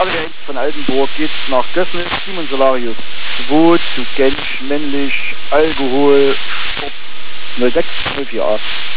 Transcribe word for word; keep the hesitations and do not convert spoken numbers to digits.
Adrian von Altenburg geht nach Gößnitz, Simon Solarius zwei zu Gensch, männlich, Alkohol, Sport null sechs null vier acht.